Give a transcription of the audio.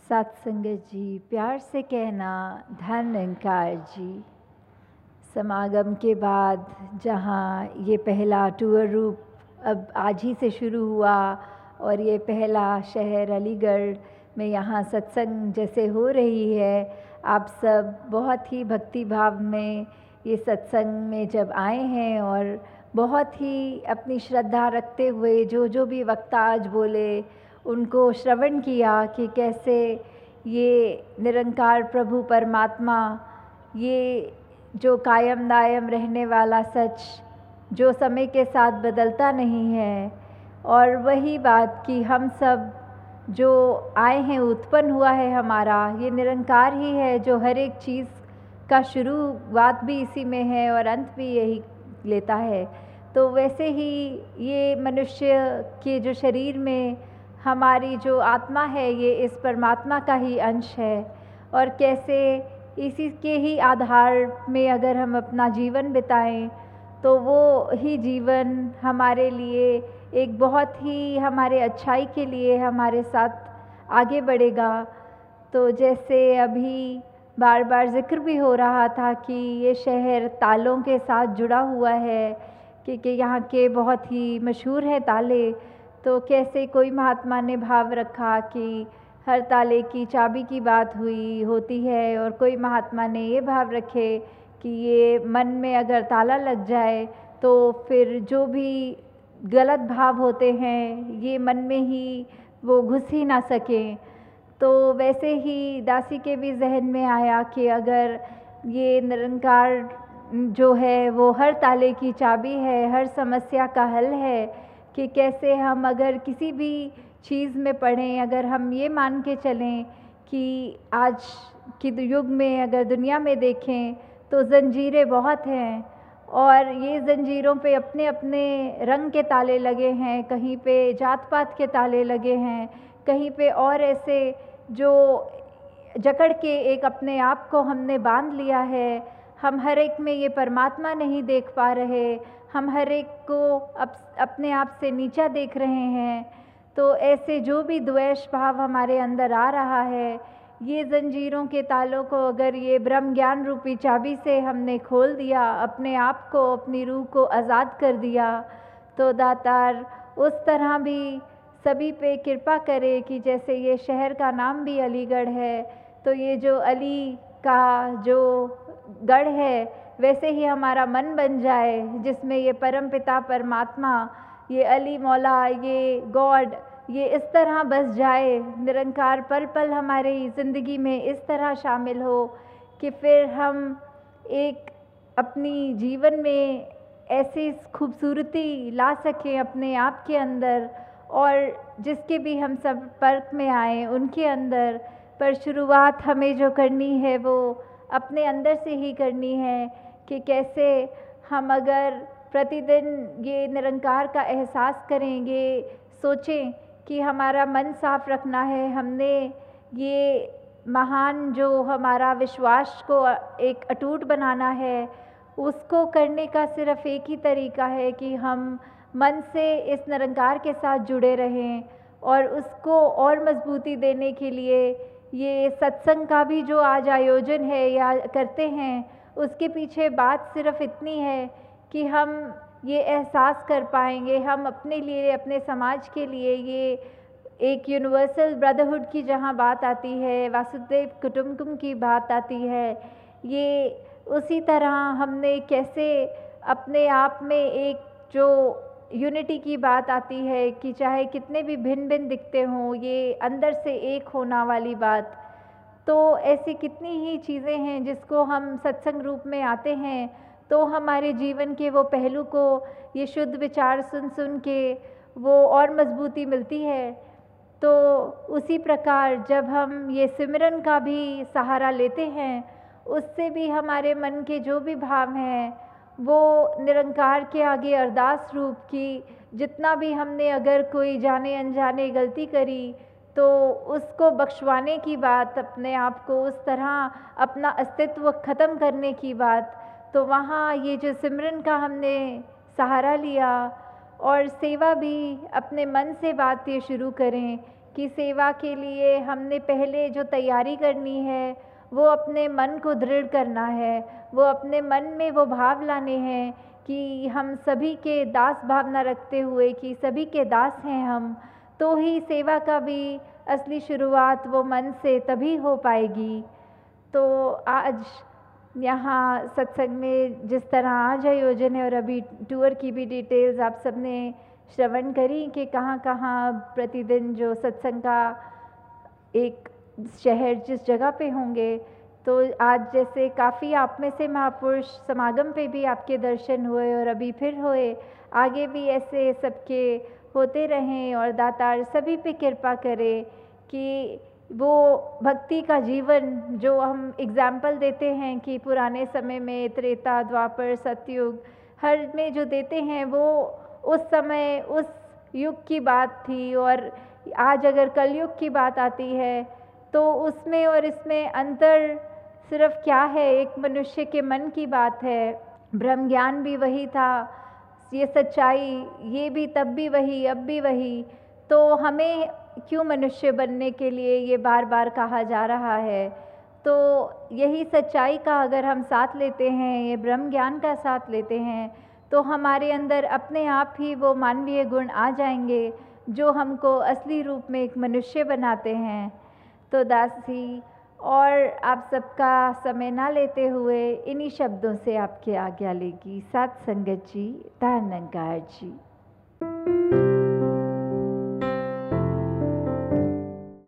सत्संगत जी, प्यार से कहना धन निरंकार जी। समागम के बाद जहाँ ये पहला टूर रूप अब आज ही से शुरू हुआ और ये पहला शहर अलीगढ़ में यहाँ सत्संग जैसे हो रही है, आप सब बहुत ही भक्ति भाव में ये सत्संग में जब आए हैं और बहुत ही अपनी श्रद्धा रखते हुए जो भी वक्ता आज बोले उनको श्रवण किया कि कैसे ये निरंकार प्रभु परमात्मा, ये जो कायम दायम रहने वाला सच, जो समय के साथ बदलता नहीं है, और वही बात कि हम सब जो आए हैं, उत्पन्न हुआ है हमारा, ये निरंकार ही है जो हर एक चीज़ का शुरुआत भी इसी में है और अंत भी यही लेता है। तो वैसे ही ये मनुष्य के जो शरीर में हमारी जो आत्मा है, ये इस परमात्मा का ही अंश है और कैसे इसी के ही आधार में अगर हम अपना जीवन बिताएं तो वो ही जीवन हमारे लिए एक बहुत ही हमारे अच्छाई के लिए हमारे साथ आगे बढ़ेगा। तो जैसे अभी बार बार जिक्र भी हो रहा था कि ये शहर तालों के साथ जुड़ा हुआ है, क्योंकि यहाँ के बहुत ही मशहूर हैं ताले। तो कैसे कोई महात्मा ने भाव रखा कि हर ताले की चाबी की बात होती है, और कोई महात्मा ने ये भाव रखे कि ये मन में अगर ताला लग जाए तो फिर जो भी गलत भाव होते हैं ये मन में ही वो घुस ही ना सकें। तो वैसे ही दासी के भी जहन में आया कि अगर ये निरंकार जो है वो हर ताले की चाबी है, हर समस्या का हल है, कि कैसे हम अगर किसी भी चीज़ में पढ़ें, अगर हम ये मान के चलें कि आज के युग में अगर दुनिया में देखें तो ज़ंजीरें बहुत हैं और ये ज़ंजीरों पे अपने अपने रंग के ताले लगे हैं, कहीं पे जात पात के ताले लगे हैं, कहीं पे और ऐसे जो जकड़ के एक अपने आप को हमने बांध लिया है। हम हर एक में ये परमात्मा नहीं देख पा रहे, हम हर एक को अपने आप से नीचा देख रहे हैं। तो ऐसे जो भी द्वेष भाव हमारे अंदर आ रहा है, ये ज़ंजीरों के तालों को अगर ये ब्रह्म ज्ञान रूपी चाबी से हमने खोल दिया, अपने आप को, अपनी रूह को आज़ाद कर दिया, तो दातार उस तरह भी सभी पे कृपा करे कि जैसे ये शहर का नाम भी अलीगढ़ है, तो ये जो अली का जो गढ़ है वैसे ही हमारा मन बन जाए, जिसमें ये परम पिता परमात्मा, ये अली मौला, ये गॉड, ये इस तरह बस जाए, निरंकार पल पल हमारी ज़िंदगी में इस तरह शामिल हो कि फिर हम एक अपनी जीवन में ऐसी खूबसूरती ला सकें अपने आप के अंदर, और जिसके भी हम संपर्क में आए उनके अंदर। पर शुरुआत हमें जो करनी है वो अपने अंदर से ही करनी है कि कैसे हम अगर प्रतिदिन ये निरंकार का एहसास करेंगे, सोचें कि हमारा मन साफ रखना है, हमने ये महान जो हमारा विश्वास को एक अटूट बनाना है, उसको करने का सिर्फ एक ही तरीका है कि हम मन से इस निरंकार के साथ जुड़े रहें। और उसको और मजबूती देने के लिए ये सत्संग का भी जो आज आयोजन है या करते हैं, उसके पीछे बात सिर्फ इतनी है कि हम ये एहसास कर पाएंगे, हम अपने लिए, अपने समाज के लिए, ये एक यूनिवर्सल ब्रदरहुड की जहाँ बात आती है, वासुदेव कुटुंबकम की बात आती है, ये उसी तरह हमने कैसे अपने आप में एक जो यूनिटी की बात आती है कि चाहे कितने भी भिन्न भिन्न दिखते हों, ये अंदर से एक होना वाली बात। तो ऐसी कितनी ही चीज़ें हैं जिसको हम सत्संग रूप में आते हैं तो हमारे जीवन के वो पहलू को ये शुद्ध विचार सुन सुन के वो और मजबूती मिलती है। तो उसी प्रकार जब हम ये सिमरन का भी सहारा लेते हैं, उससे भी हमारे मन के जो भी भाव हैं वो निरंकार के आगे अरदास रूप की, जितना भी हमने अगर कोई जाने अनजाने गलती करी तो उसको बख्शवाने की बात, अपने आप को उस तरह अपना अस्तित्व ख़त्म करने की बात। तो वहाँ ये जो सिमरन का हमने सहारा लिया और सेवा भी अपने मन से बात ये शुरू करें कि सेवा के लिए हमने पहले जो तैयारी करनी है वो अपने मन को दृढ़ करना है, वो अपने मन में वो भाव लाने हैं कि हम सभी के दास भावना रखते हुए कि सभी के दास हैं हम, तो ही सेवा का भी असली शुरुआत वो मन से तभी हो पाएगी। तो आज यहाँ सत्संग में जिस तरह आज आयोजन है और अभी टूर की भी डिटेल्स आप सबने श्रवण करी कि कहाँ कहाँ प्रतिदिन जो सत्संग का एक शहर जिस जगह पे होंगे, तो आज जैसे काफ़ी आप में से महापुरुष समागम पे भी आपके दर्शन हुए और अभी फिर हुए, आगे भी ऐसे सबके होते रहें और दातार सभी पे कृपा करे कि वो भक्ति का जीवन जो हम एग्जाम्पल देते हैं कि पुराने समय में त्रेता द्वापर सतयुग हर में जो देते हैं वो उस समय उस युग की बात थी, और आज अगर कलयुग की बात आती है तो उसमें और इसमें अंतर सिर्फ क्या है, एक मनुष्य के मन की बात है। ब्रह्म ज्ञान भी वही था, ये सच्चाई ये भी तब भी वही अब भी वही, तो हमें क्यों मनुष्य बनने के लिए ये बार बार कहा जा रहा है। तो यही सच्चाई का अगर हम साथ लेते हैं, ये ब्रह्म ज्ञान का साथ लेते हैं, तो हमारे अंदर अपने आप ही वो मानवीय गुण आ जाएंगे जो हमको असली रूप में एक मनुष्य बनाते हैं। तो दास जी और आप सबका समय ना लेते हुए इन्हीं शब्दों से आपके आज्ञा लेगी सात संगत जी, धन निरंकार जी।